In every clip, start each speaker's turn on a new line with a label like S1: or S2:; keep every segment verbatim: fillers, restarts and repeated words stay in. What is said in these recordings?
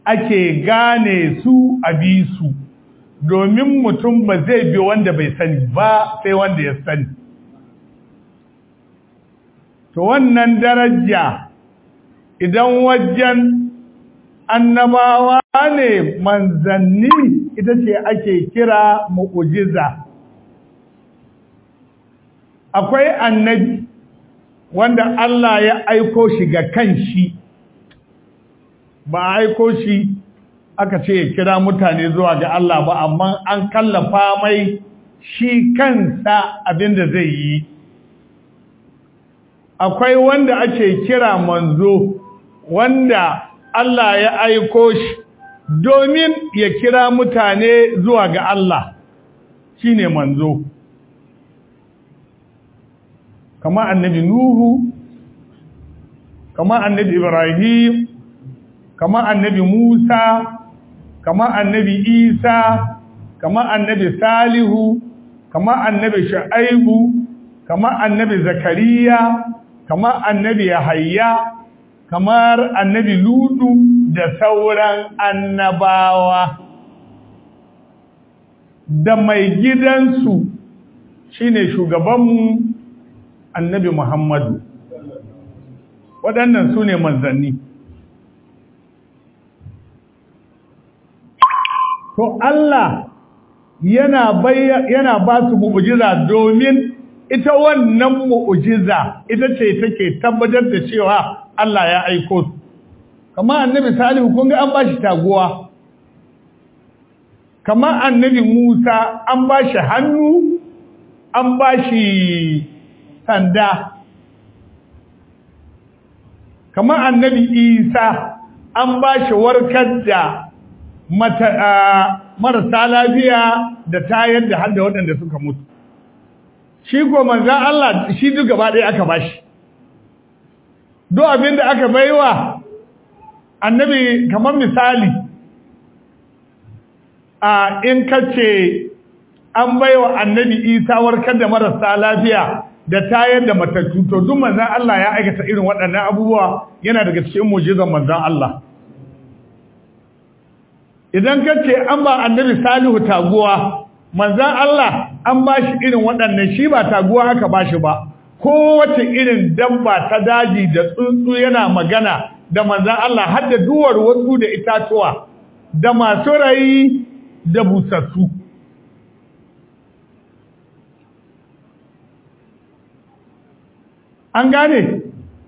S1: ake gane su a bi su, domin mutum ba zai bi wanda bai sani ba sai wanda ya sani. To wannan daraja idan wajen annabawa ne manzanni ita ce ake kira mu'ujiza. Akwai annabi wanda Allah ya aiko shi ga kanshi, ba a aiko shi aka ce ya kira mutane zuwa ga Allah ba, amma an kallafa mai shi kansa abinda zai yi. Akwai wanda ake kira manzo wanda Allah ya aiko shi domin ya kira mutane zuwa ga Allah, shine manzo. Kama annabi Nuhu, kama annabi Ibrahim, kama annabi Musa, kama annabi Isa, kama annabi Salihu, kama annabi Shu'aibu, kama annabi Zakariya, kama annabi Yahaya, kamar annabi Lutu da sauran annabawa. Da mai gidansu shine shugabanmu annabi Muhammadu. Waɗannan su ne manzanni. To Allah yana yana ba su mu'ujiza domin ita wannan mu'ujiza ita ce take tabbatar da cewa Allah ya aiko su. Kamar annabi Salihu kun ga an bashi taguwa. Kamar annabi Musa an bashi hannu, an bashi sanda. Kamar annabi Isa an bashi warkar da marasa lafiya da tayar da har da waɗanda suka mutu. Shi ko manzan Allah shi duk gaba ɗaya aka bashi. Do abin da aka baiwa annabi kamar misali, a in kace an baiwa annabi Isa warkar da marasa lafiya da tayar da matattu, to duk manzan Allah ya aikata irin waɗannan abubuwa, yana daga cikin mu'jizan manzan Allah. Idan kace an ba annabi Salihu taguwa, manzan Allah an ba shi irin waɗannan, shi ba taguwa aka ba shi ba, kowace irin dabba ta daji da tsuntsu yana magana da manzan Allah, har da duwar wasu da itatuwa da masu rai da busassu. An gane?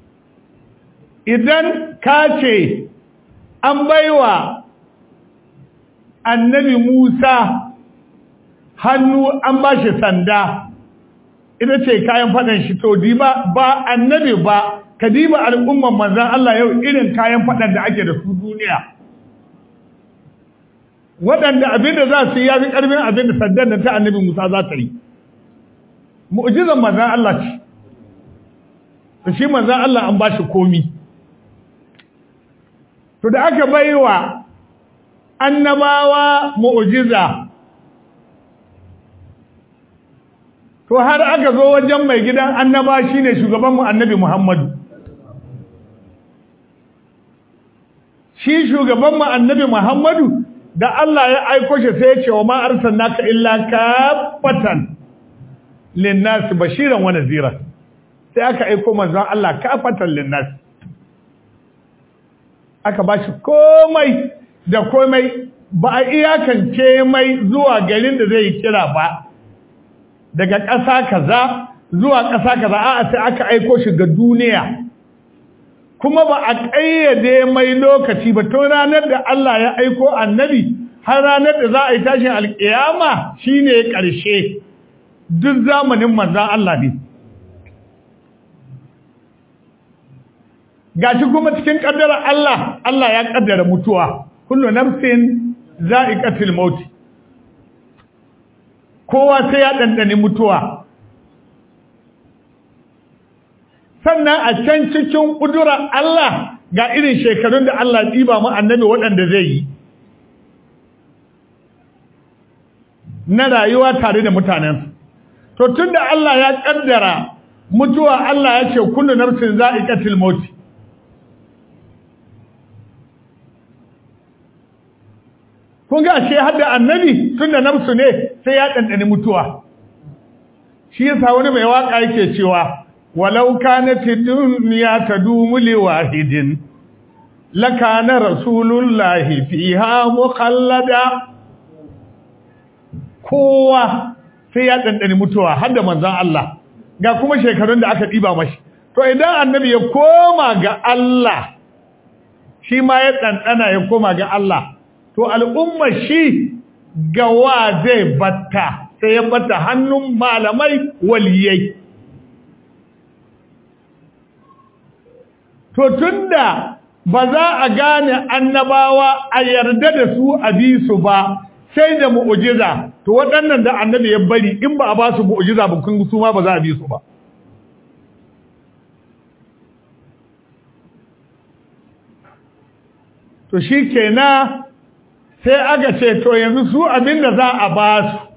S1: Idan ka ce an baiwa annabi Musa hannu an ba shi sanda, ita ce kayan faɗan shi, to diba ba annabi ba, ka diba al'umman manzan Allah yau irin kayan faɗan da ake da su duniya, waɗanda abinda za su yi ya fi ƙarfin abinda sandan da ta annabi Musa za ta yi. Mu'jizan manzan Allah ce, to shi manzan Allah an ba shi komi. To da aka baiwa annabawa mu'jiza, to har aka zo wajen mai gidan annaba shine shugabanmu annabi Muhammadu. Shi shugabanmu annabi Muhammadu da Allah ya aiko shi sai ya ce wa ma arsalnaka illa kafatan linnas bashiran wa nadhira. Sai aka aiko manzon Allah kafatan linnas. Aka bashi komai da komai, ba a iyakance mai zuwa garin da zai kira ba, daga ƙasa kaza zuwa ƙasa kaza, a'a sai aka aiko shi ga duniya. Kuma ba a ƙayyade mai lokaci ba, to ranar da Allah ya aiko annabi har ranar da za a yi tashin alƙiyama shine ƙarshe, duk zamanin manzon Allah ne. Gashi kuma cikin ƙaddarar Allah, Allah ya ƙaddara mutuwa, kullu nafsin za'iqatul maut. Kowa sai ya ɗanɗani mutuwa. Sannan a can cikin ƙudurar Allah ga irin shekarun da Allah ɗiba mu annabi waɗanda zai yi na rayuwa tare da mutanensu. To tun da Allah ya ƙaddara mutuwa, Allah ya ce kullu nafsin za'iqatul maut. kun ga ashe hadda annabi tunda nafsu ne sai ya dandane mutuwa shi yasa wani mai waka yake cewa walau kanat dunya tadumu li wahidin lakana rasulullahi fiha mukhallada kowa sai ya dandane mutuwa hadda manzon Allah ga kuma shekarun da aka diba mashi to idan annabi ya koma ga Allah shi ma ya dandana ya koma ga Allah to al'umma shi gawa zai batta sai ya batta hannun malamai waliyai to tunda ba za a gane annabawa a yarda da su a bi su ba sai da mu'ujiza to waɗannan da annabi ya bari in ba a ba su mu'ujiza ba kun su ma ba za a bi su ba to shi kenan sai aka ce to yanzu su abinda za a ba su